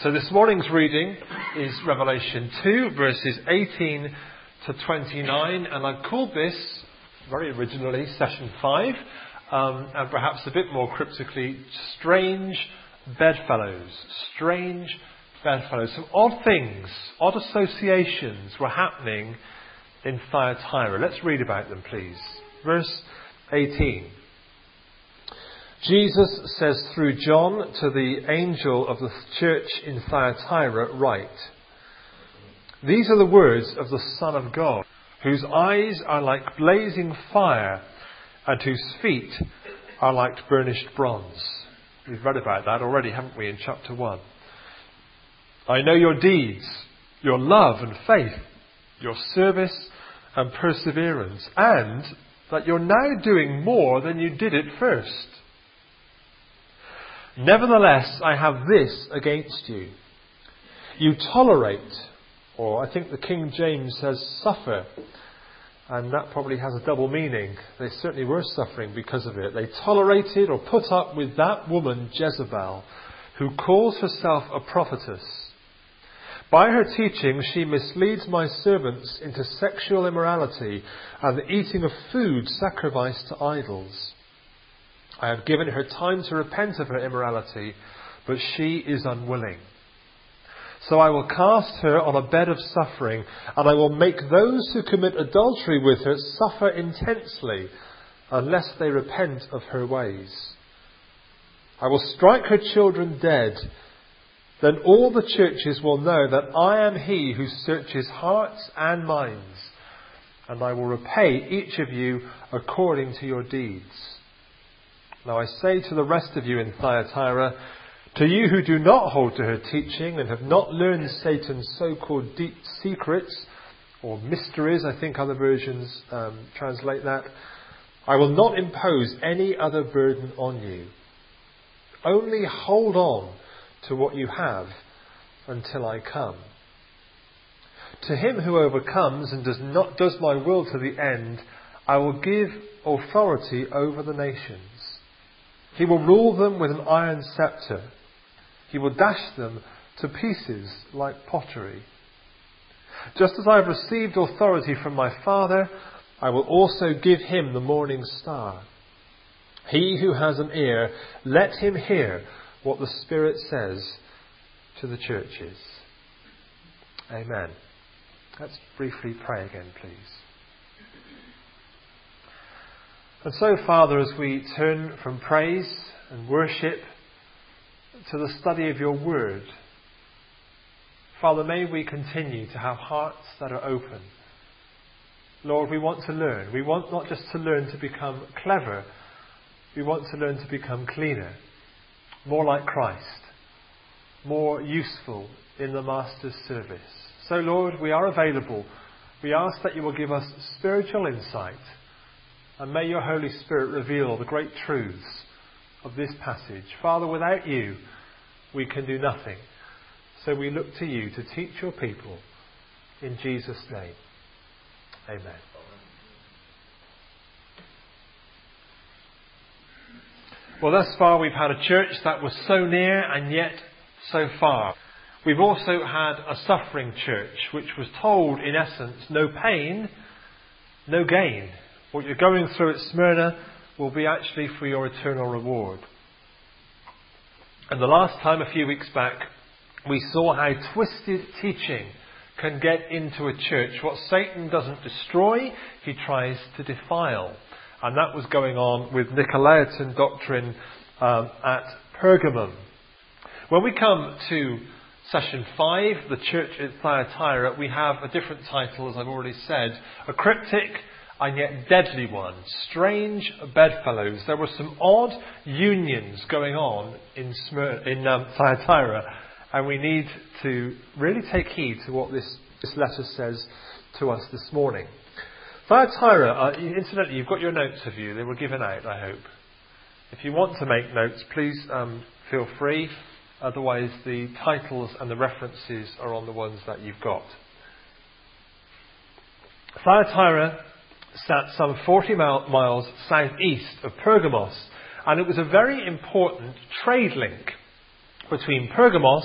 So this morning's reading is Revelation 2, verses 18 to 29, and I've called this, very originally, Session 5, and perhaps a bit more cryptically, Strange Bedfellows. Strange Bedfellows. Some odd things, odd associations were happening in Thyatira. Let's read about them, please. Verse 18. Jesus says through John to the angel of the church in Thyatira, write, "These are the words of the Son of God, whose eyes are like blazing fire and whose feet are like burnished bronze." We've read about that already, haven't we, in chapter 1. "I know your deeds, your love and faith, your service and perseverance, and that you're now doing more than you did at first. Nevertheless, I have this against you. You tolerate," or I think the King James says suffer, and that probably has a double meaning. They certainly were suffering because of it. They tolerated or put up with that woman Jezebel, who calls herself a prophetess. By her teaching, she misleads my servants into sexual immorality and the eating of food sacrificed to idols. I have given her time to repent of her immorality, but she is unwilling. So I will cast her on a bed of suffering, and I will make those who commit adultery with her suffer intensely, unless they repent of her ways. I will strike her children dead. Then all the churches will know that I am he who searches hearts and minds, and I will repay each of you according to your deeds. Now I say to the rest of you in Thyatira, to you who do not hold to her teaching and have not learned Satan's so-called deep secrets, or mysteries, I think other versions translate that, I will not impose any other burden on you. Only hold on to what you have until I come. To him who overcomes and does my will to the end, I will give authority over the nations. He will rule them with an iron scepter. He will dash them to pieces like pottery. Just as I have received authority from my Father, I will also give him the morning star. He who has an ear, let him hear what the Spirit says to the churches. Amen. Let's briefly pray again, please. And so, Father, as we turn from praise and worship to the study of your word, Father, may we continue to have hearts that are open. Lord, we want to learn. We want not just to learn to become clever, we want to learn to become cleaner, more like Christ, more useful in the Master's service. So, Lord, we are available. We ask that you will give us spiritual insight, and may your Holy Spirit reveal the great truths of this passage. Father, without you, we can do nothing. So we look to you to teach your people. In Jesus' name. Amen. Well, thus far we've had a church that was so near and yet so far. We've also had a suffering church which was told, in essence, no pain, no gain. What you're going through at Smyrna will be actually for your eternal reward. And the last time, a few weeks back, we saw how twisted teaching can get into a church. What Satan doesn't destroy, he tries to defile. And that was going on with Nicolaitan doctrine at Pergamum. When we come to Session 5, the church at Thyatira, we have a different title, as I've already said, a cryptic and yet deadly one. Strange bedfellows. There were some odd unions going on in Thyatira, and we need to really take heed to what this letter says to us this morning. Thyatira, incidentally, you've got your notes, have you? They were given out, I hope. If you want to make notes, please feel free. Otherwise, the titles and the references are on the ones that you've got. Thyatira sat some 40 miles southeast of Pergamos, and it was a very important trade link between Pergamos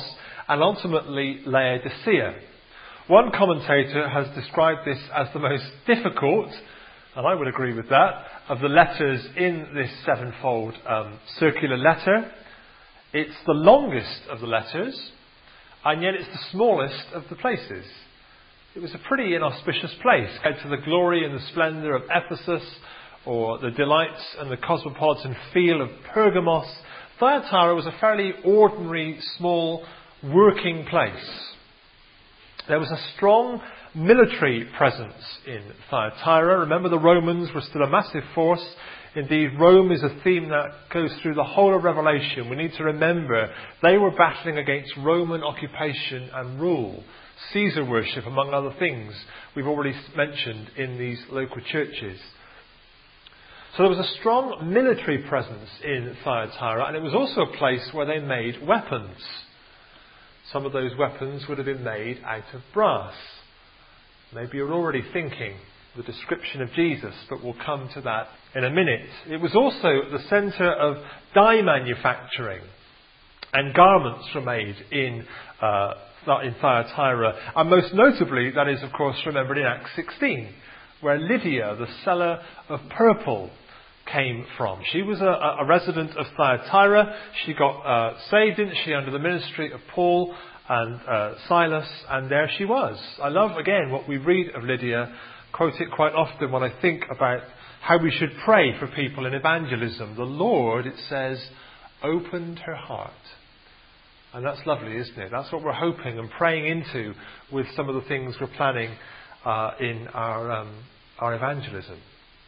and ultimately Laodicea. One commentator has described this as the most difficult, and I would agree with that, of the letters in this sevenfold circular letter. It's the longest of the letters, and yet it's the smallest of the places. It was a pretty inauspicious place, compared to the glory and the splendour of Ephesus, or the delights and the cosmopolitan feel of Pergamos. Thyatira was a fairly ordinary, small, working place. There was a strong military presence in Thyatira. Remember, the Romans were still a massive force. Indeed, Rome is a theme that goes through the whole of Revelation. We need to remember they were battling against Roman occupation and rule. Caesar worship, among other things, we've already mentioned in these local churches. So there was a strong military presence in Thyatira, and it was also a place where they made weapons. Some of those weapons would have been made out of brass. Maybe you're already thinking the description of Jesus, but we'll come to that in a minute. It was also the centre of dye manufacturing, and garments were made in Thyatira. And most notably, that is, of course, remembered in Acts 16, where Lydia, the seller of purple, came from. She was a resident of Thyatira. She got saved, didn't she, under the ministry of Paul and Silas, and there she was. I love, again, what we read of Lydia. Quote it quite often when I think about how we should pray for people in evangelism. The Lord, it says, opened her heart. And that's lovely, isn't it? That's what we're hoping and praying into with some of the things we're planning in our evangelism.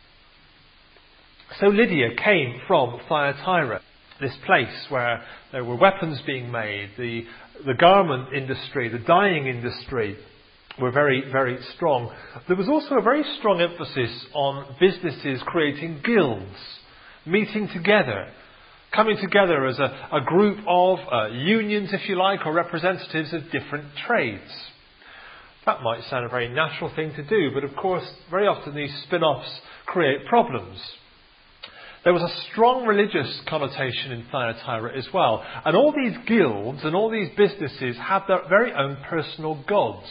So Lydia came from Thyatira, this place where there were weapons being made, the garment industry, the dyeing industry were very, very strong. There was also a very strong emphasis on businesses creating guilds, meeting together, coming together as a group of unions, if you like, or representatives of different trades. That might sound a very natural thing to do, but of course, very often these spin-offs create problems. There was a strong religious connotation in Thyatira as well. And all these guilds and all these businesses had their very own personal gods.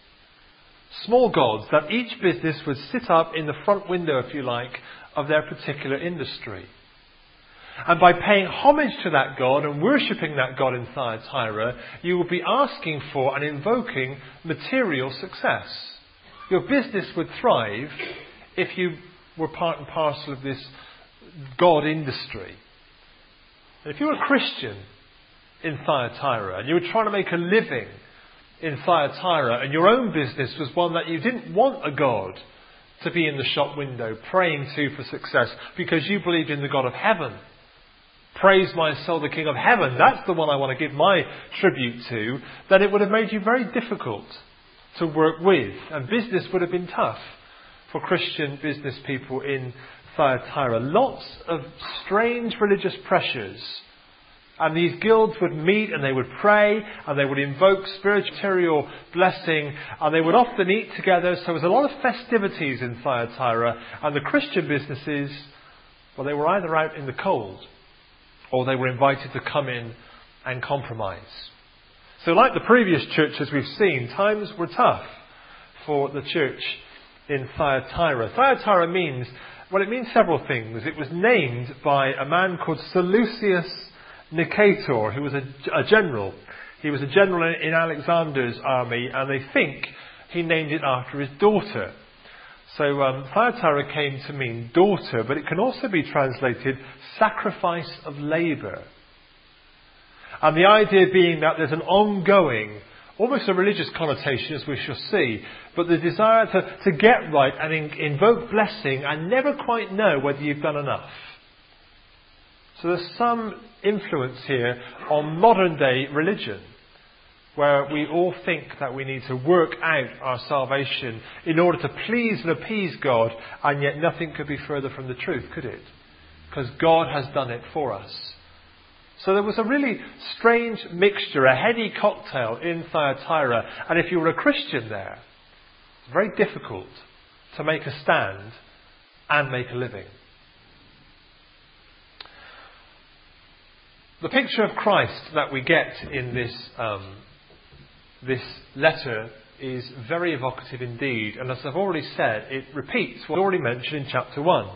Small gods that each business would sit up in the front window, if you like, of their particular industry. And by paying homage to that god and worshipping that god in Thyatira, you will be asking for and invoking material success. Your business would thrive if you were part and parcel of this God industry. If you were a Christian in Thyatira and you were trying to make a living in Thyatira and your own business was one that you didn't want a God to be in the shop window praying to for success because you believed in the God of heaven. Praise my soul, the King of heaven. That's the one I want to give my tribute to. Then it would have made you very difficult to work with. And business would have been tough for Christian business people in Thyatira. Lots of strange religious pressures. And these guilds would meet and they would pray and they would invoke spiritual material blessing and they would often eat together. So there was a lot of festivities in Thyatira, and the Christian businesses, well, they were either out in the cold or they were invited to come in and compromise. So like the previous churches we've seen, times were tough for the church in Thyatira. Thyatira means, well, it means several things. It was named by a man called Seleucus Nicator, who was a general. He was a general in Alexander's army, and they think he named it after his daughter. So Thyatira came to mean daughter, but it can also be translated sacrifice of labour. And the idea being that there's an ongoing, almost a religious connotation, as we shall see, but the desire to get right and invoke blessing and never quite know whether you've done enough. So there's some influence here on modern day religion, where we all think that we need to work out our salvation in order to please and appease God, and yet nothing could be further from the truth, could it? Because God has done it for us. So there was a really strange mixture, a heady cocktail in Thyatira, and if you were a Christian there, it's very difficult to make a stand and make a living. The picture of Christ that we get in this this letter is very evocative indeed, and as I've already said, it repeats what I already mentioned in chapter 1.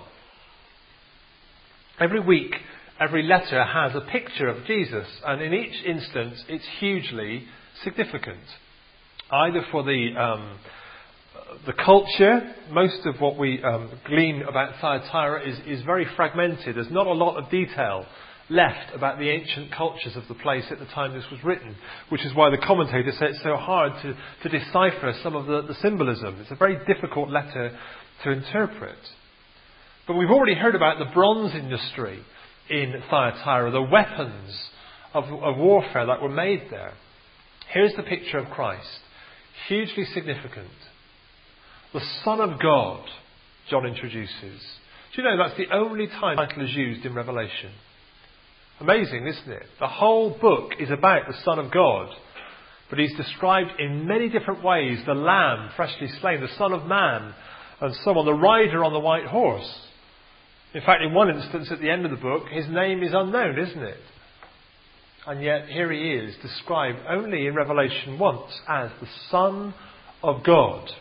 Every week, every letter has a picture of Jesus, and in each instance it's hugely significant. Either for the culture, most of what we glean about Thyatira is very fragmented. There's not a lot of detail left about the ancient cultures of the place at the time this was written, which is why the commentators say it's so hard to decipher some of the symbolism. It's a very difficult letter to interpret. But we've already heard about the bronze industry in Thyatira, the weapons of warfare that were made there. Here's the picture of Christ. Hugely significant. The Son of God, John introduces. Do you know that's the only time the title is used in Revelation? Amazing, isn't it? The whole book is about the Son of God. But he's described in many different ways. The Lamb, freshly slain, the Son of Man, and so on. The rider on the white horse. In fact, in one instance at the end of the book, his name is unknown, isn't it? And yet here he is, described only in Revelation once as the Son of God.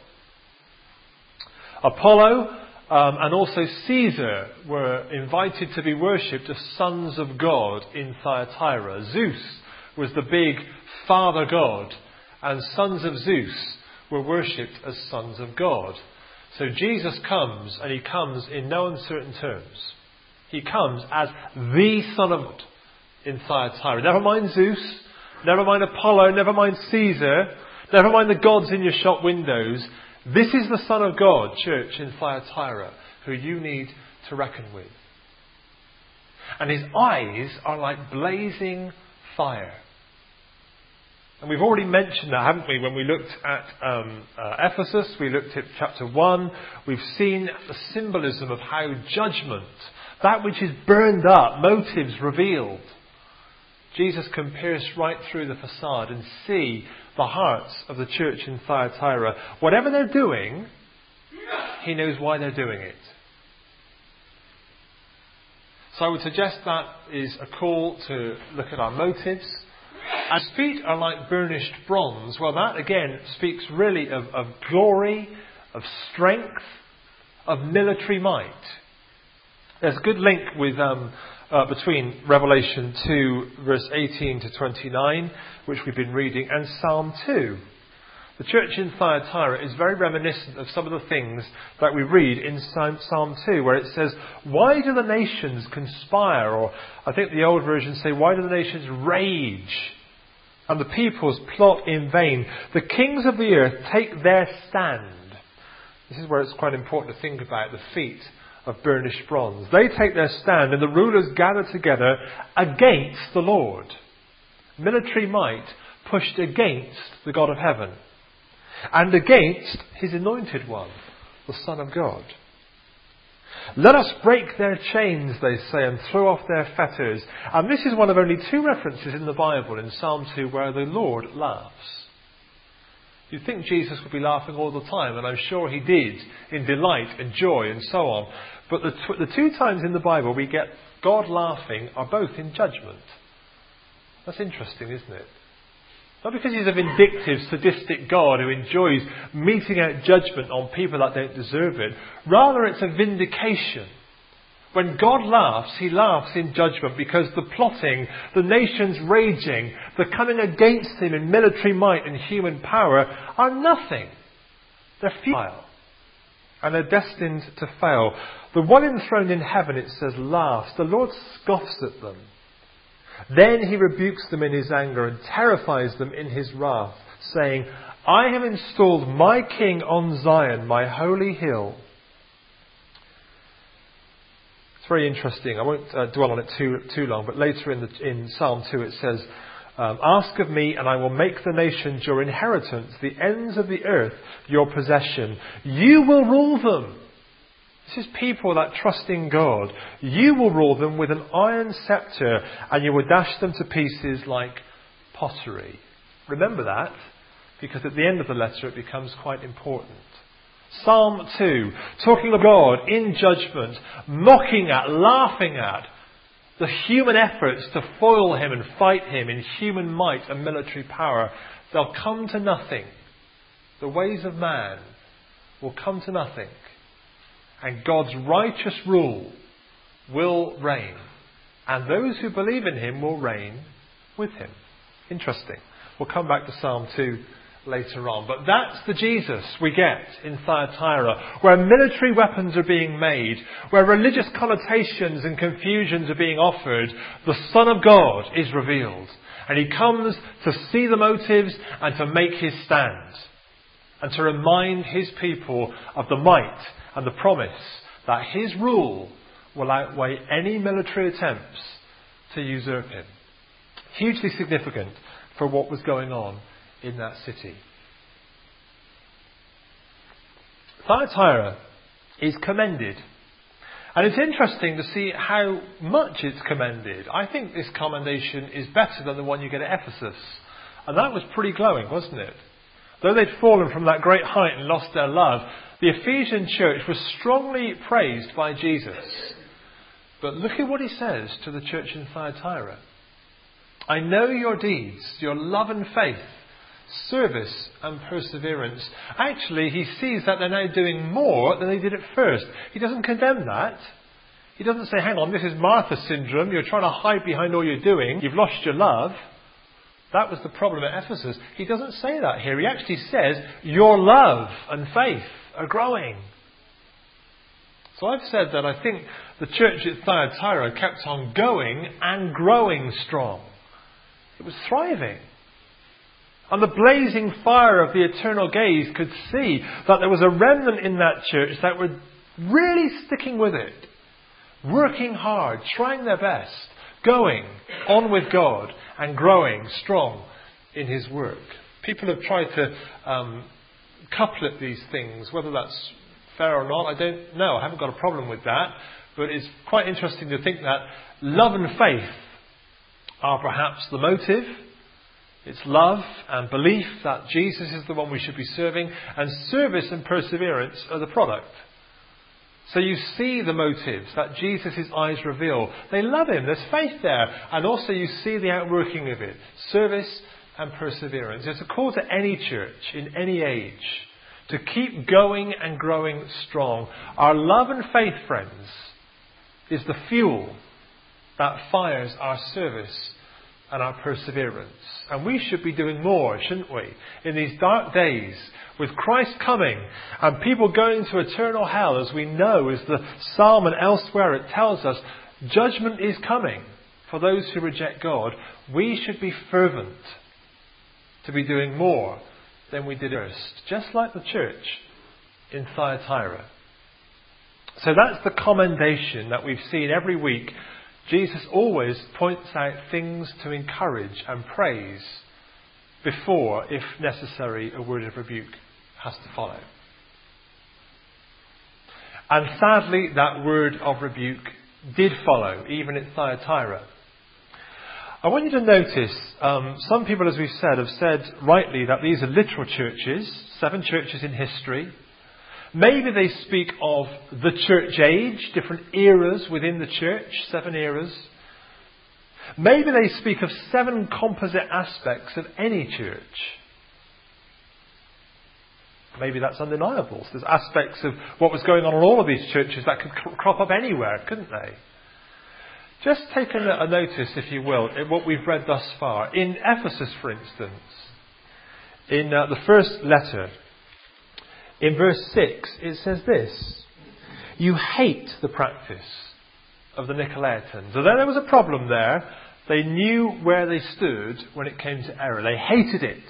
Apollo and also Caesar were invited to be worshipped as sons of God in Thyatira. Zeus was the big father god, and sons of Zeus were worshipped as sons of God. So Jesus comes, and he comes in no uncertain terms. He comes as the Son of God in Thyatira. Never mind Zeus, never mind Apollo, never mind Caesar, never mind the gods in your shop windows. This is the Son of God, church, in Thyatira, who you need to reckon with. And his eyes are like blazing fire. And we've already mentioned that, haven't we? When we looked at Ephesus, we looked at chapter 1. We've seen the symbolism of how judgment, that which is burned up, motives revealed. Jesus can pierce right through the facade and see the hearts of the church in Thyatira. Whatever they're doing, he knows why they're doing it. So I would suggest that is a call to look at our motives. His feet are like burnished bronze. Well, that again speaks really of glory, of strength, of military might. There's a good link with between Revelation 2, verse 18 to 29, which we've been reading, and Psalm 2. The church in Thyatira is very reminiscent of some of the things that we read in Psalm 2, where it says, "Why do the nations conspire?" Or I think the old versions say, "Why do the nations rage? And the peoples plot in vain. The kings of the earth take their stand." This is where it's quite important to think about the feet of burnished bronze. They take their stand, and the rulers gather together against the Lord. Military might pushed against the God of heaven and against his anointed one, the Son of God. "Let us break their chains," they say, "and throw off their fetters." And this is one of only 2 references in the Bible in Psalm 2 where the Lord laughs. You'd think Jesus would be laughing all the time, and I'm sure he did, in delight and joy and so on. But the 2 times in the Bible we get God laughing are both in judgment. That's interesting, isn't it? Not because he's a vindictive, sadistic God who enjoys meting out judgment on people that don't deserve it. Rather, it's a vindication. When God laughs, he laughs in judgment because the plotting, the nations raging, the coming against him in military might and human power are nothing. They're futile. And they're destined to fail. The one enthroned in heaven, it says, laughs. The Lord scoffs at them. Then he rebukes them in his anger and terrifies them in his wrath, saying, "I have installed my king on Zion, my holy hill." It's very interesting. I won't dwell on it too long, but later in Psalm 2 it says, "Ask of me, and I will make the nations your inheritance, the ends of the earth your possession. You will rule them." This is people that trust in God. "You will rule them with an iron scepter, and you will dash them to pieces like pottery." Remember that, because at the end of the letter it becomes quite important. Psalm 2, talking of God in judgment, mocking at, laughing at the human efforts to foil him and fight him in human might and military power, they'll come to nothing. The ways of man will come to nothing. And God's righteous rule will reign. And those who believe in him will reign with him. Interesting. We'll come back to Psalm 2 later on. But that's the Jesus we get in Thyatira, where military weapons are being made, where religious connotations and confusions are being offered. The Son of God is revealed. And he comes to see the motives and to make his stand. And to remind his people of the might and the promise that his rule will outweigh any military attempts to usurp him. Hugely significant for what was going on in that city. Thyatira is commended. And it's interesting to see how much it's commended. I think this commendation is better than the one you get at Ephesus. And that was pretty glowing, wasn't it? Though they'd fallen from that great height and lost their love, the Ephesian church was strongly praised by Jesus. But look at what he says to the church in Thyatira. I know your deeds, your love and faith, service and perseverance. Actually, he sees that they're now doing more than they did at first. He doesn't condemn that. He doesn't say, hang on, this is Martha syndrome. You're trying to hide behind all you're doing. You've lost your love. That was the problem at Ephesus. He doesn't say that here. He actually says, your love and faith are growing. So I've said that I think the church at Thyatira kept on going and growing strong. It was thriving. And the blazing fire of the eternal gaze could see that there was a remnant in that church that were really sticking with it. Working hard, trying their best, going on with God and growing strong in his work. People have tried to couplet these things, whether that's fair or not, I don't know. I haven't got a problem with that. But it's quite interesting to think that love and faith are perhaps the motive. It's love and belief that Jesus is the one we should be serving, and service and perseverance are the product. So you see the motives that Jesus' eyes reveal. They love him. There's faith there. And also you see the outworking of it. Service and perseverance. It's a call to any church in any age to keep going and growing strong. Our love and faith, friends, is the fuel that fires our service and our perseverance. And we should be doing more, shouldn't we? In these dark days, with Christ coming and people going to eternal hell, as we know, as the psalm and elsewhere it tells us, judgment is coming for those who reject God. We should be fervent to be doing more than we did first, just like the church in Thyatira. So that's the commendation that we've seen every week. Jesus always points out things to encourage and praise before, if necessary, a word of rebuke has to follow. And sadly, that word of rebuke did follow, even at Thyatira. I want you to notice, some people, as we've said, have said rightly that these are literal churches, 7 churches in history. Maybe they speak of the church age, different eras within the church, 7 eras. Maybe they speak of 7 composite aspects of any church. Maybe that's undeniable. So there's aspects of what was going on in all of these churches that could crop up anywhere, couldn't they? Just take a notice, if you will, at what we've read thus far. In Ephesus, for instance, in the first letter, in verse 6, it says this: you hate the practice of the Nicolaitans. Although there was a problem there, they knew where they stood when it came to error. They hated it.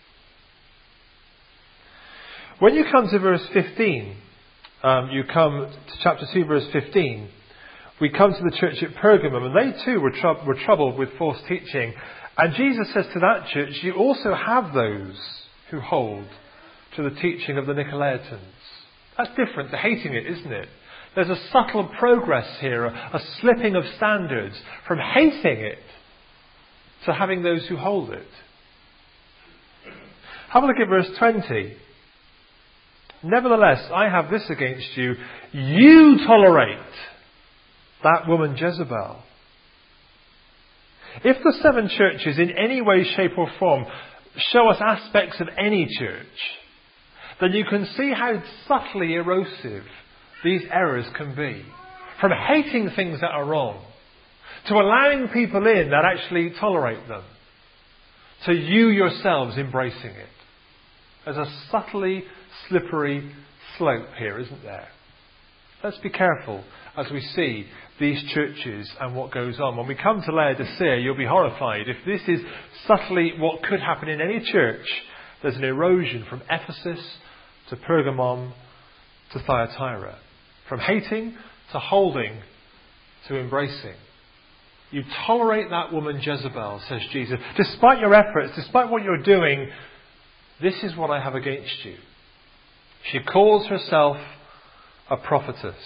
When you come to verse 15, you come to chapter 2, verse 15, we come to the church at Pergamum, and they too were troubled with false teaching. And Jesus says to that church, you also have those who hold to the teaching of the Nicolaitans. That's different to hating it, isn't it? There's a subtle progress here, a slipping of standards from hating it to having those who hold it. Have a look at verse 20. Nevertheless, I have this against you. You tolerate that woman Jezebel, If the 7 churches in any way, shape or form show us aspects of any church, then you can see how subtly erosive these errors can be. From hating things that are wrong, to allowing people in that actually tolerate them, to you yourselves embracing it. There's a subtly slippery slope here, isn't there? Let's be careful as we see these churches and what goes on. When we come to Laodicea, you'll be horrified. If this is subtly what could happen in any church, there's an erosion from Ephesus to Pergamum to Thyatira. From hating to holding to embracing. You tolerate that woman Jezebel, says Jesus. Despite your efforts, despite what you're doing, this is what I have against you. She calls herself a prophetess.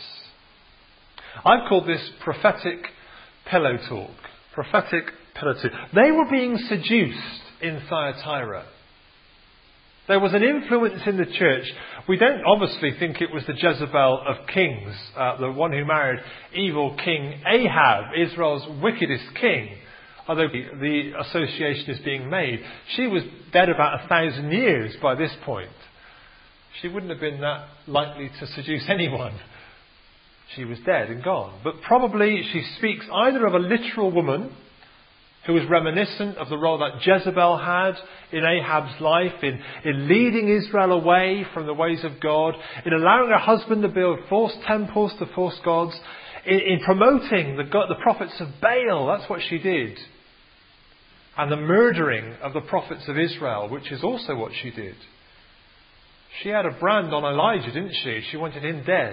I've called this prophetic pillow talk. Prophetic pillow talk. They were being seduced in Thyatira. There was an influence in the church. We don't obviously think it was the Jezebel of kings, the one who married evil King Ahab, Israel's wickedest king. Although the association is being made. She was dead about 1,000 years by this point. She wouldn't have been that likely to seduce anyone. She was dead and gone. But probably she speaks either of a literal woman who was reminiscent of the role that Jezebel had in Ahab's life, in leading Israel away from the ways of God, in allowing her husband to build false temples to false gods, in promoting the prophets of Baal. That's what she did. And the murdering of the prophets of Israel, which is also what she did. She had a brand on Elijah, didn't she? She wanted him dead.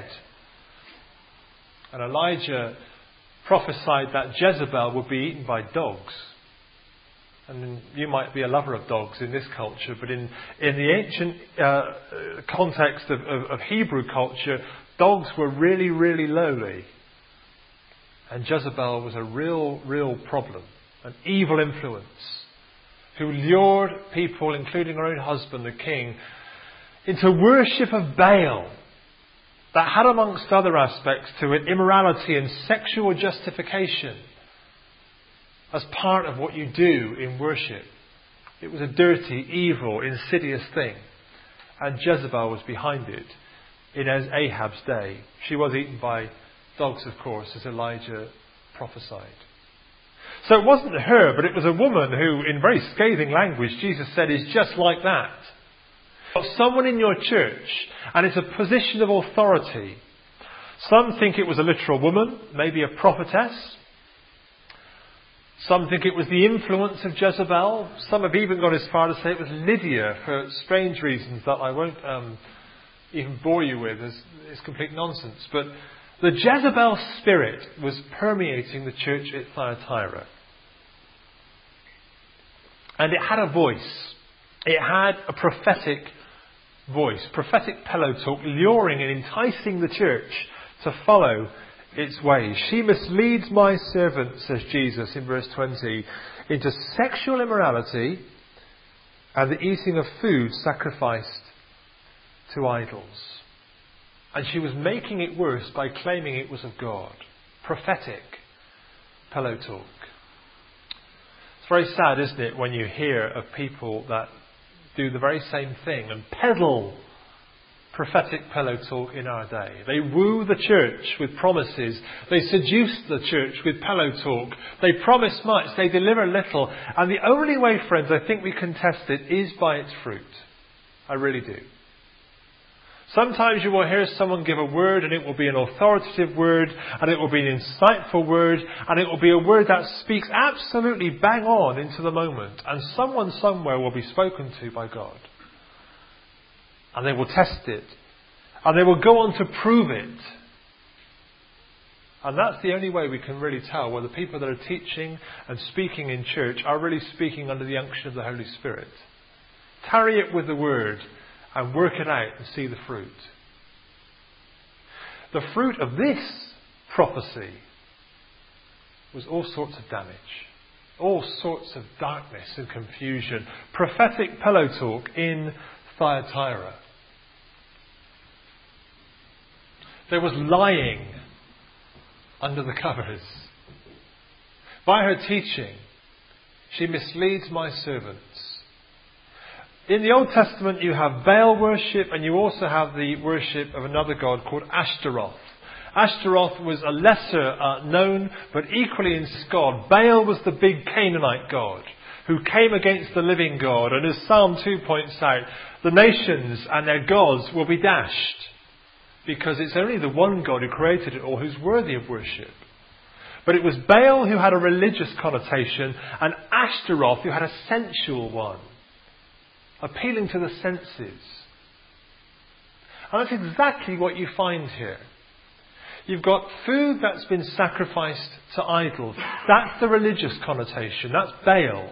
And Elijah prophesied that Jezebel would be eaten by dogs. And you might be a lover of dogs in this culture, but in the ancient context of Hebrew culture, dogs were really, really lowly. And Jezebel was a real problem, an evil influence, who lured people, including her own husband, the king, into worship of Baal. That had, amongst other aspects to it, immorality and sexual justification as part of what you do in worship. It was a dirty, evil, insidious thing. And Jezebel was behind it in Ahab's day. She was eaten by dogs, of course, as Elijah prophesied. So it wasn't her, but it was a woman who, in very scathing language, Jesus said is just like that. Someone in your church, and it's a position of authority. Some think it was a literal woman, maybe a prophetess. Some think it was the influence of Jezebel. Some have even gone as far to say it was Lydia for strange reasons that I won't even bore you with. It's complete nonsense. But the Jezebel spirit was permeating the church at Thyatira. And it had a voice. It had a prophetic voice, prophetic pillow talk, luring and enticing the church to follow its ways. She misleads my servant, says Jesus in verse 20, into sexual immorality and the eating of food sacrificed to idols. And she was making it worse by claiming it was of God. Prophetic pillow talk. It's very sad, isn't it, when you hear of people that do the very same thing and peddle prophetic pillow talk in our day. They woo the church with promises. They seduce the church with pillow talk. They promise much. They deliver little. And the only way, friends, I think we can test it is by its fruit. I really do. Sometimes you will hear someone give a word and it will be an authoritative word and it will be an insightful word and it will be a word that speaks absolutely bang on into the moment, and someone somewhere will be spoken to by God. And they will test it. And they will go on to prove it. And that's the only way we can really tell whether people that are teaching and speaking in church are really speaking under the unction of the Holy Spirit. Tarry it with the word and work it out and see the fruit. The fruit of this prophecy was all sorts of damage. All sorts of darkness and confusion. Prophetic pillow talk in Thyatira. There was lying under the covers. By her teaching, She misleads my servants. In the Old Testament you have Baal worship, and you also have the worship of another god called Ashtaroth. Ashtaroth was a lesser known but equally in god. Baal was the big Canaanite god who came against the living God. And as Psalm 2 points out, the nations and their gods will be dashed, because it's only the one God who created it all who's worthy of worship. But it was Baal who had a religious connotation, and Ashtaroth who had a sensual one, appealing to the senses. And that's exactly what you find here. You've got food that's been sacrificed to idols. That's the religious connotation. That's Baal.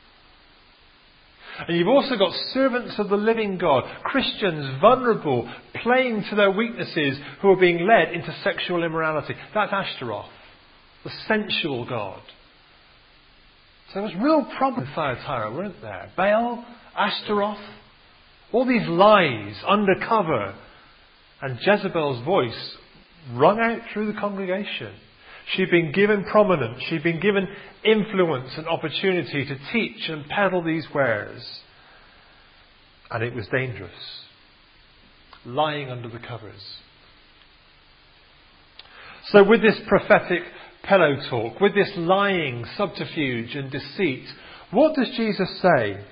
And you've also got servants of the living God, Christians, vulnerable, playing to their weaknesses, who are being led into sexual immorality. That's Ashtaroth, the sensual god. So there was real problems in Thyatira, weren't there? Baal, Ashtaroth, all these lies undercover. And Jezebel's voice rung out through the congregation. She'd been given prominence. She'd been given influence and opportunity to teach and peddle these wares. And it was dangerous. Lying under the covers. So with this prophetic pillow talk, with this lying, subterfuge and deceit, what does Jesus say?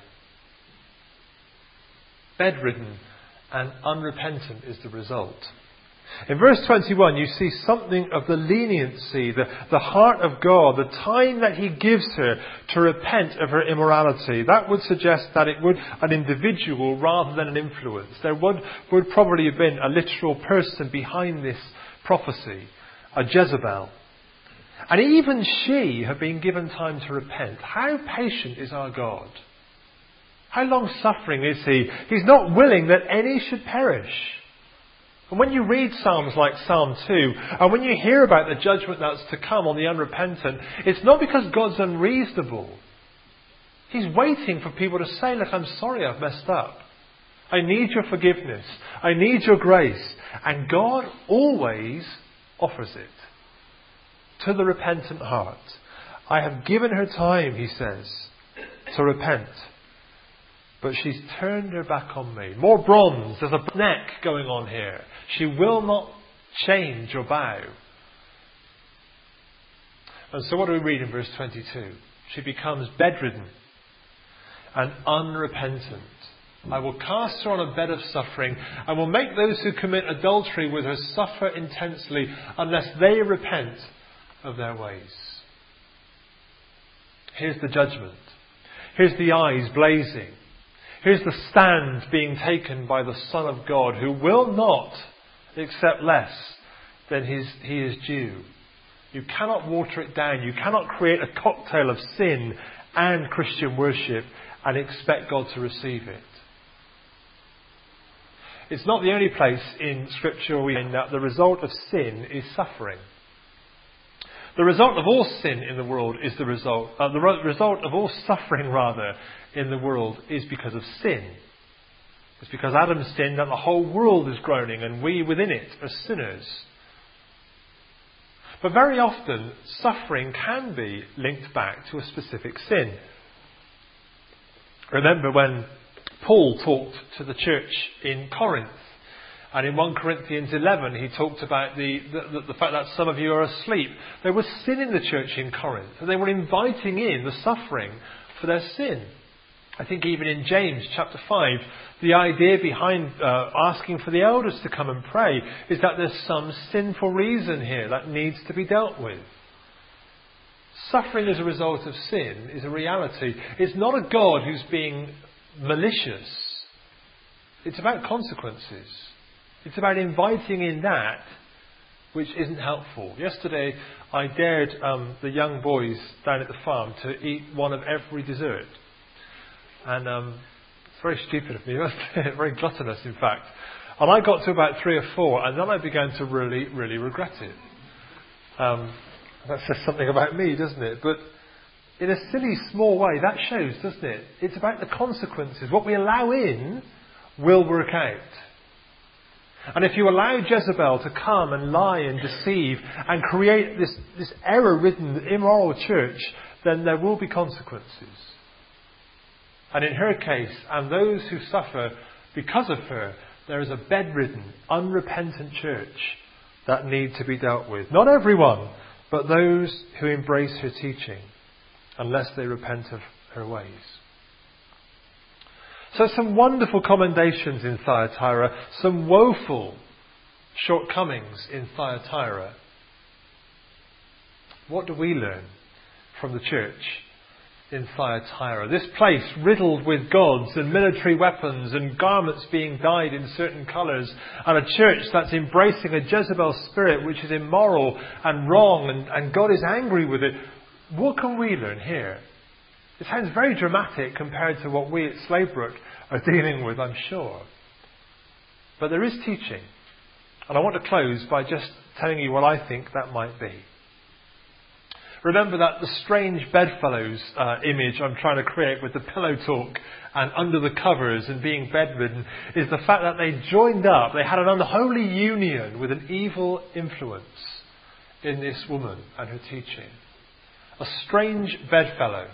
Bedridden and unrepentant is the result. In verse 21, you see something of the leniency, the heart of God, the time that He gives her to repent of her immorality. That would suggest that it would an individual rather than an influence. There would probably have been a literal person behind this prophecy, a Jezebel. And even she had been given time to repent. How patient is our God? How long-suffering is He? He's not willing that any should perish. And when you read Psalms like Psalm 2, and when you hear about the judgment that's to come on the unrepentant, it's not because God's unreasonable. He's waiting for people to say, look, I'm sorry I've messed up. I need your forgiveness. I need your grace. And God always offers it to the repentant heart. I have given her time, He says, to repent. But she's turned her back on me. More bronze. There's a neck going on here. She will not change or bow. And so what do we read in verse 22? She becomes bedridden and unrepentant. I will cast her on a bed of suffering, and will make those who commit adultery with her suffer intensely, unless they repent of their ways. Here's the judgment. Here's the eyes blazing. Here's the stand being taken by the Son of God, who will not accept less than he is due. You cannot water it down. You cannot create a cocktail of sin and Christian worship and expect God to receive it. It's not the only place in Scripture we find that the result of sin is suffering. The result of all sin in the world is the result of all suffering, rather, in the world is because of sin. It's because Adam sinned that the whole world is groaning, and we within it are sinners. But very often, suffering can be linked back to a specific sin. Remember when Paul talked to the church in Corinth, and in 1 Corinthians 11 he talked about the fact that some of you are asleep. There was sin in the church in Corinth, and they were inviting in the suffering for their sin. I think even in James chapter 5, the idea behind asking for the elders to come and pray is that there's some sinful reason here that needs to be dealt with. Suffering as a result of sin is a reality. It's not a God who's being malicious. It's about consequences. It's about inviting in that which isn't helpful. Yesterday I dared the young boys down at the farm to eat one of every dessert. And it's very stupid of me, very gluttonous in fact. And I got to about 3 or 4, and then I began to really, really regret it. That says something about me, doesn't it? But in a silly, small way, that shows, doesn't it? It's about the consequences. What we allow in will work out. And if you allow Jezebel to come and lie and deceive and create this error-ridden, immoral church, then there will be consequences. And in her case, and those who suffer because of her, there is a bedridden, unrepentant church that need to be dealt with. Not everyone, but those who embrace her teaching, unless they repent of her ways. So some wonderful commendations in Thyatira, some woeful shortcomings in Thyatira. What do we learn from the church in Thyatira? This place riddled with gods and military weapons and garments being dyed in certain colours, and a church that's embracing a Jezebel spirit which is immoral and wrong, and God is angry with it. What can we learn here? It sounds very dramatic compared to what we at Slavebrook are dealing with, I'm sure. But there is teaching. And I want to close by just telling you what I think that might be. Remember that the strange bedfellows image I'm trying to create with the pillow talk and under the covers and being bedridden is the fact that they joined up, they had an unholy union with an evil influence in this woman and her teaching. A strange bedfellow.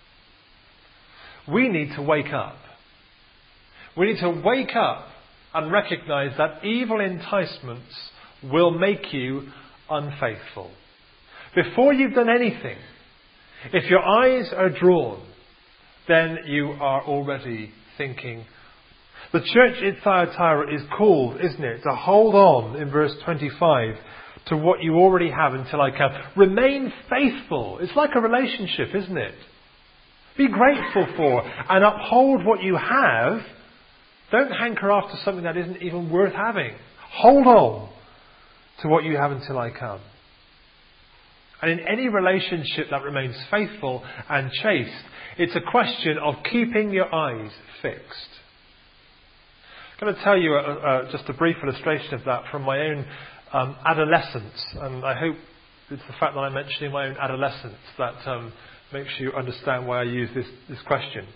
We need to wake up. We need to wake up and recognise that evil enticements will make you unfaithful. Before you've done anything, if your eyes are drawn, then you are already thinking. The church in Thyatira is called, isn't it, to hold on, in verse 25, to what you already have until I come. Remain faithful. It's like a relationship, isn't it? Be grateful for and uphold what you have. Don't hanker after something that isn't even worth having. Hold on to what you have until I come. And in any relationship that remains faithful and chaste, it's a question of keeping your eyes fixed. I'm going to tell you just a brief illustration of that from my own adolescence. And I hope it's the fact that I'm mentioning my own adolescence that makes you understand why I use this question.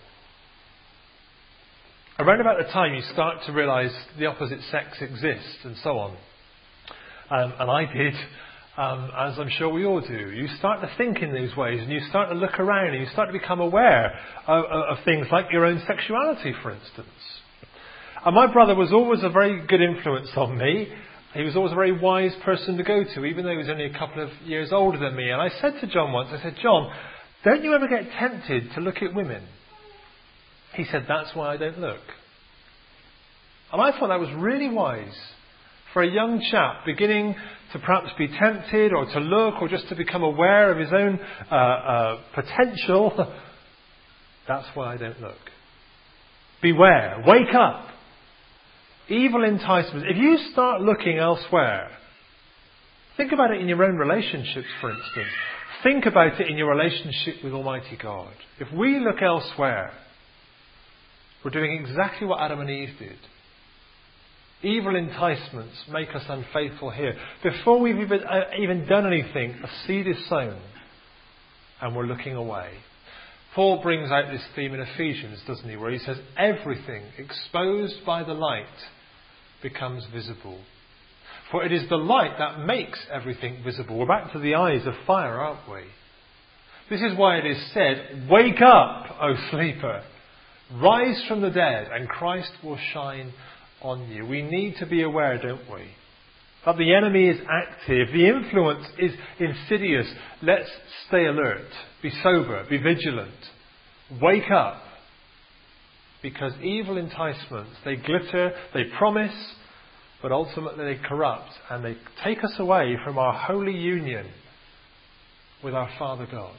Around about the time you start to realise the opposite sex exists and so on. And I did. As I'm sure we all do. You start to think in these ways and you start to look around and you start to become aware of things like your own sexuality, for instance. And my brother was always a very good influence on me. He was always a very wise person to go to, even though he was only a couple of years older than me. And I said to John once, I said, John, don't you ever get tempted to look at women? He said, that's why I don't look. And I thought that was really wise for a young chap beginning to perhaps be tempted or to look or just to become aware of his own potential. That's why I don't look. Beware. Wake up. Evil enticements. If you start looking elsewhere, think about it in your own relationships, for instance. Think about it in your relationship with Almighty God. If we look elsewhere, we're doing exactly what Adam and Eve did. Evil enticements make us unfaithful here. Before we've even done anything, a seed is sown and we're looking away. Paul brings out this theme in Ephesians, doesn't he, where he says everything exposed by the light becomes visible. For it is the light that makes everything visible. We're back to the eyes of fire, aren't we? This is why it is said, wake up, O sleeper. Rise from the dead and Christ will shine on you. We need to be aware, don't we? That the enemy is active. The influence is insidious. Let's stay alert. Be sober. Be vigilant. Wake up. Because evil enticements, they glitter, they promise, but ultimately they corrupt and they take us away from our holy union with our Father God.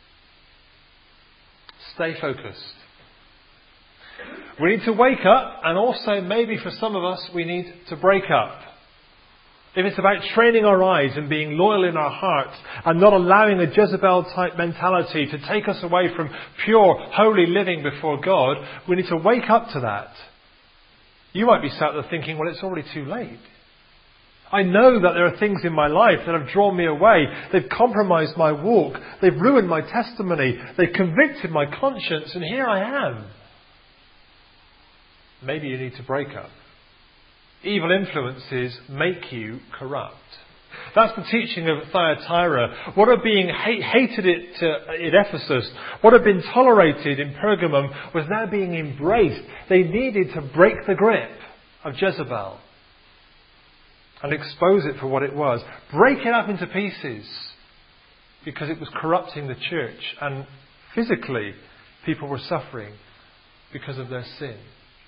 Stay focused. We need to wake up, and also maybe for some of us we need to break up. If it's about training our eyes and being loyal in our hearts and not allowing a Jezebel type mentality to take us away from pure, holy living before God, we need to wake up to that. You might be sat there thinking, well, it's already too late. I know that there are things in my life that have drawn me away. They've compromised my walk. They've ruined my testimony. They've convicted my conscience, and here I am. Maybe you need to break up. Evil influences make you corrupt. That's the teaching of Thyatira. What had been hated in Ephesus, what had been tolerated in Pergamum, was now being embraced. They needed to break the grip of Jezebel and expose it for what it was. Break it up into pieces, because it was corrupting the church, and physically people were suffering because of their sin.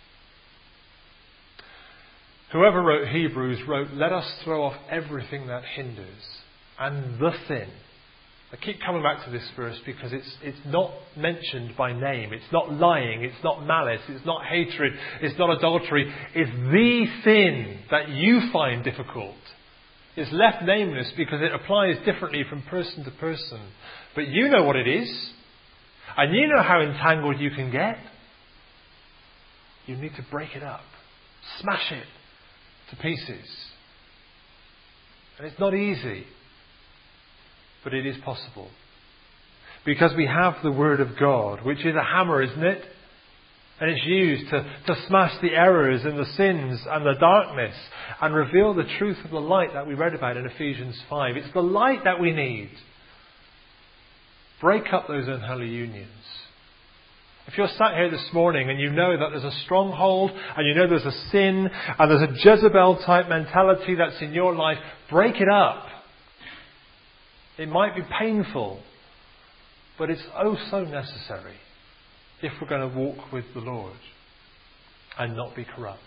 Whoever wrote Hebrews wrote, "Let us throw off everything that hinders and the sin." I keep coming back to this verse because it's not mentioned by name. It's not lying. It's not malice. It's not hatred. It's not adultery. It's the sin that you find difficult. It's left nameless because it applies differently from person to person. But you know what it is. And you know how entangled you can get. You need to break it up. Smash it to pieces. And it's not easy. But it is possible. Because we have the Word of God, which is a hammer, isn't it? And it's used to smash the errors and the sins and the darkness and reveal the truth of the light that we read about in Ephesians 5. It's the light that we need. Break up those unholy unions. If you're sat here this morning and you know that there's a stronghold and you know there's a sin and there's a Jezebel type mentality that's in your life, break it up. It might be painful, but it's oh so necessary if we're going to walk with the Lord and not be corrupt.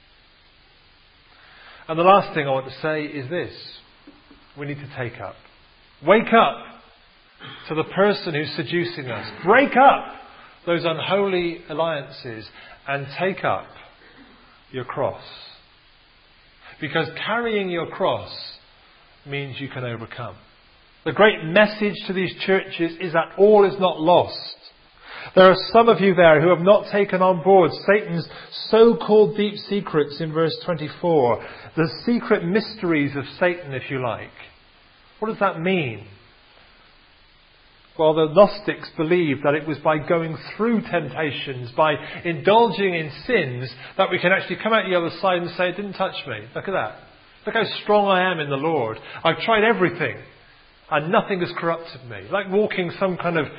And the last thing I want to say is this. We need to take up. Wake up to the person who's seducing us. Break up those unholy alliances and take up your cross. Because carrying your cross means you can overcome. The great message to these churches is that all is not lost. There are some of you there who have not taken on board Satan's so-called deep secrets in verse 24. The secret mysteries of Satan, if you like. What does that mean? Well, the Gnostics believed that it was by going through temptations, by indulging in sins, that we can actually come out the other side and say, "It didn't touch me. Look at that. Look how strong I am in the Lord. I've tried everything. And nothing has corrupted me." Like walking some kind of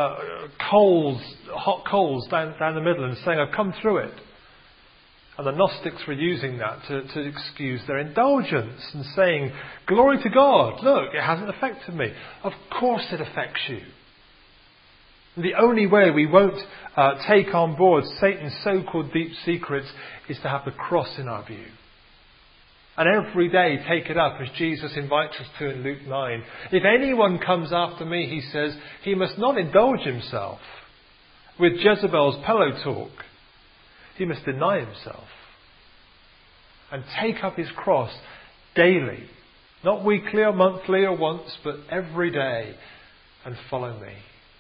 hot coals down the middle and saying, "I've come through it." And the Gnostics were using that to excuse their indulgence and saying, "Glory to God, look, it hasn't affected me." Of course it affects you. The only way we won't take on board Satan's so-called deep secrets is to have the cross in our view. And every day take it up, as Jesus invites us to in Luke 9. "If anyone comes after me," he says, "he must not indulge himself with Jezebel's pillow talk. He must deny himself and take up his cross daily. Not weekly or monthly or once, but every day, and follow me."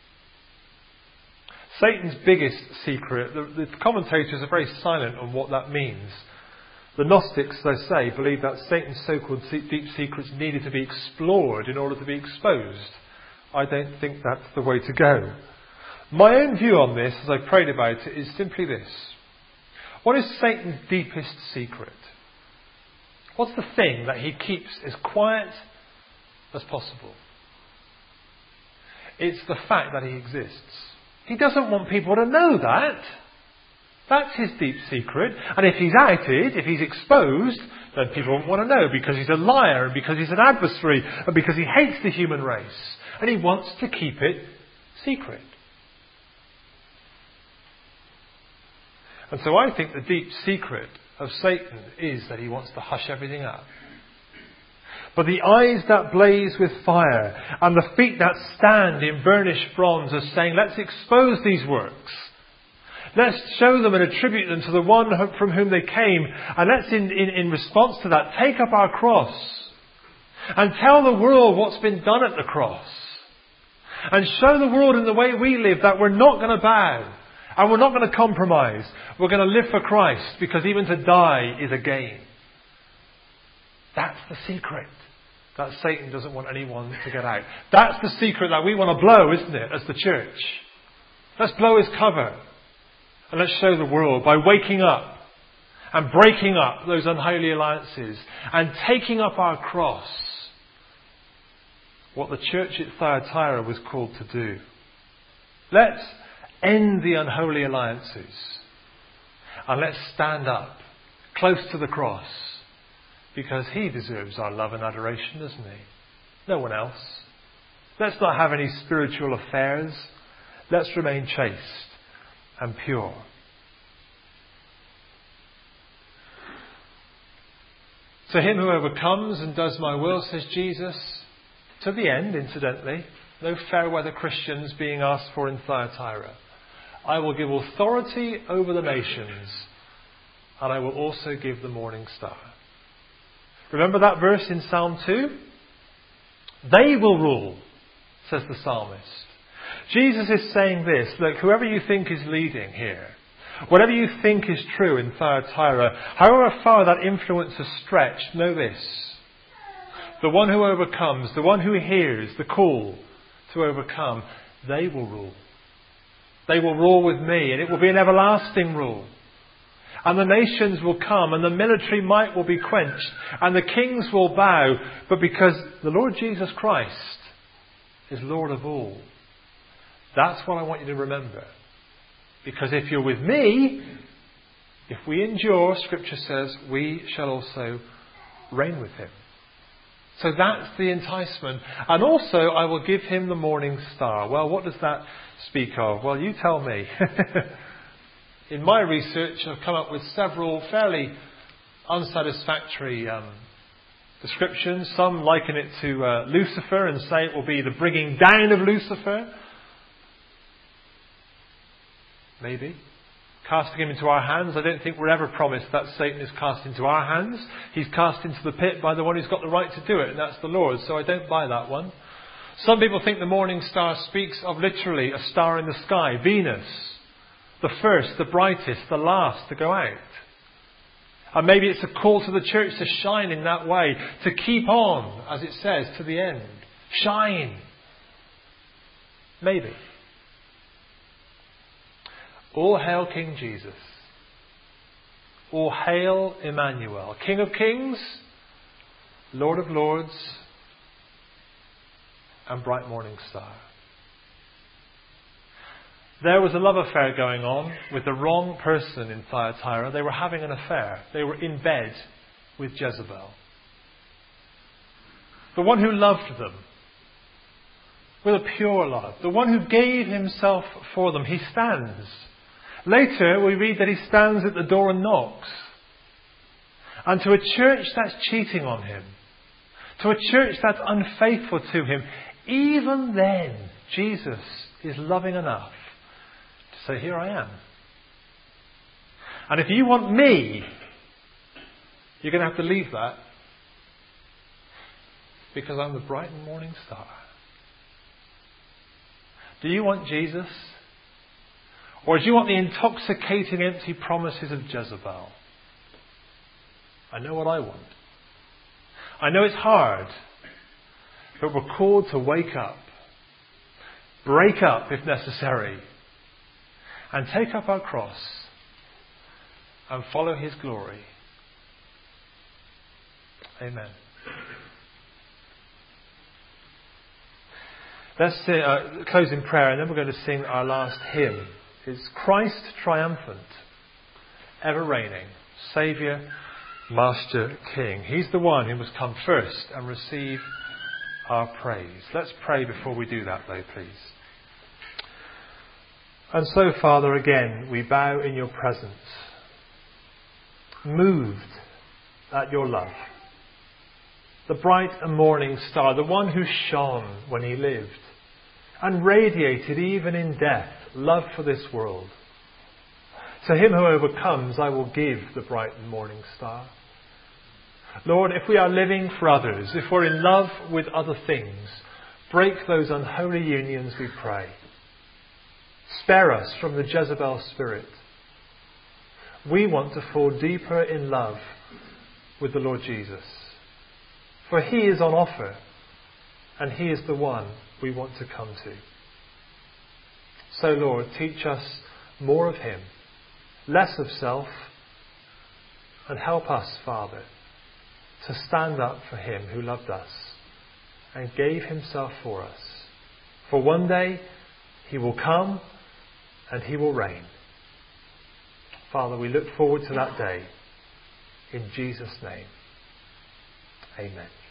Satan's biggest secret, the commentators are very silent on what that means. The Gnostics, as I say, believed that Satan's so-called deep secrets needed to be explored in order to be exposed. I don't think that's the way to go. My own view on this, as I prayed about it, is simply this. What is Satan's deepest secret? What's the thing that he keeps as quiet as possible? It's the fact that he exists. He doesn't want people to know that. That's his deep secret. And if he's outed, if he's exposed, then people won't want to know, because he's a liar and because he's an adversary and because he hates the human race. And he wants to keep it secret. And so I think the deep secret of Satan is that he wants to hush everything up. But the eyes that blaze with fire and the feet that stand in burnished bronze are saying, "Let's expose these works. Let's show them and attribute them to the one from whom they came. And let's, in response to that, take up our cross and tell the world what's been done at the cross. And show the world in the way we live that we're not going to bow and we're not going to compromise. We're going to live for Christ, because even to die is a gain." That's the secret that Satan doesn't want anyone to get out. That's the secret that we want to blow, isn't it, as the church? Let's blow his cover. And let's show the world by waking up and breaking up those unholy alliances and taking up our cross what the church at Thyatira was called to do. Let's end the unholy alliances. And let's stand up close to the cross. Because he deserves our love and adoration, doesn't he? No one else. Let's not have any spiritual affairs. Let's remain chaste and pure. To him who overcomes and does my will, says Jesus, to the end, incidentally, no fair weather Christians being asked for in Thyatira, I will give authority over the nations, and I will also give the morning star. Remember that verse in Psalm 2? They will rule, says the psalmist. Jesus is saying this, look, whoever you think is leading here, whatever you think is true in Thyatira, however far that influence has stretched, know this. The one who overcomes, the one who hears the call to overcome, they will rule. They will rule with me, and it will be an everlasting rule. And the nations will come, and the military might will be quenched, and the kings will bow, but because the Lord Jesus Christ is Lord of all. That's what I want you to remember. Because if you're with me, if we endure, Scripture says, we shall also reign with him. So that's the enticement. And also, I will give him the morning star. Well, what does that speak of? Well, you tell me. In my research, I've come up with several fairly unsatisfactory descriptions. Some liken it to Lucifer and say it will be the bringing down of Lucifer. Maybe. Casting him into our hands. I don't think we're ever promised that Satan is cast into our hands. He's cast into the pit by the one who's got the right to do it, and that's the Lord. So I don't buy that one. Some people think the morning star speaks of literally a star in the sky, Venus. The first, the brightest, the last to go out. And maybe it's a call to the church to shine in that way, to keep on, as it says, to the end. Shine. Maybe. All hail King Jesus. All hail Emmanuel, King of kings, Lord of lords, and bright morning star. There was a love affair going on with the wrong person in Thyatira. They were having an affair. They were in bed with Jezebel. The one who loved them with a pure love. The one who gave himself for them. He stands. Later we read that he stands at the door and knocks. And to a church that's cheating on him, to a church that's unfaithful to him, even then Jesus is loving enough to say, here I am. And if you want me, you're going to have to leave that, because I'm the bright and morning star. Do you want Jesus? Or do you want the intoxicating empty promises of Jezebel? I know what I want. I know it's hard, but we're called to wake up, break up if necessary, and take up our cross and follow his glory. Amen. Let's close in prayer, and then we're going to sing our last hymn. It's Christ triumphant, ever reigning, Saviour, Master, King. He's the one who must come first and receive our praise. Let's pray before we do that, though, please. And so, Father, again, we bow in your presence, moved at your love. The bright and morning star, the one who shone when he lived and radiated even in death love for this world. To him who overcomes, I will give the bright and morning star. Lord, if we are living for others, if we're in love with other things, break those unholy unions, we pray. Spare us from the Jezebel spirit. We want to fall deeper in love with the Lord Jesus. For he is on offer, and he is the one we want to come to. So, Lord, teach us more of him, less of self, and help us, Father, to stand up for him who loved us and gave himself for us. For one day he will come and he will reign. Father, we look forward to that day. In Jesus' name, amen.